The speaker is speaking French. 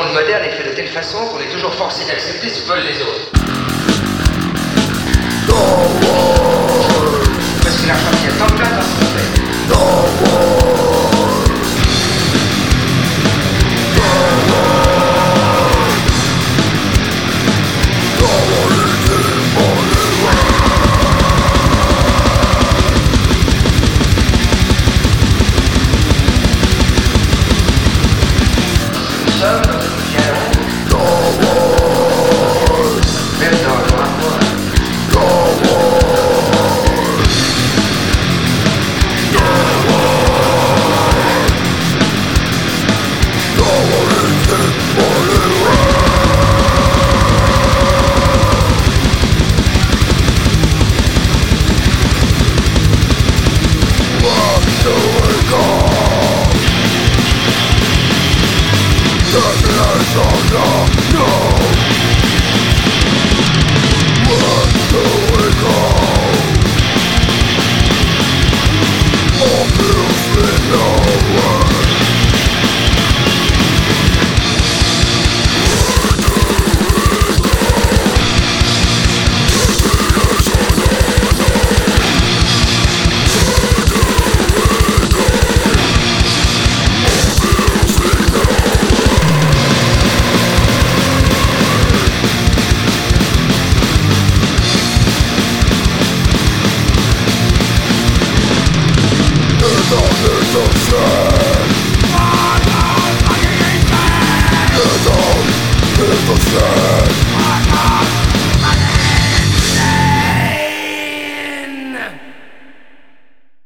monde moderne est fait de telle façon qu'on est toujours forcé d'accepter ce que veulent les autres. Parce que l'argent tient tant de place dans ce qu'on fait. It's all sad.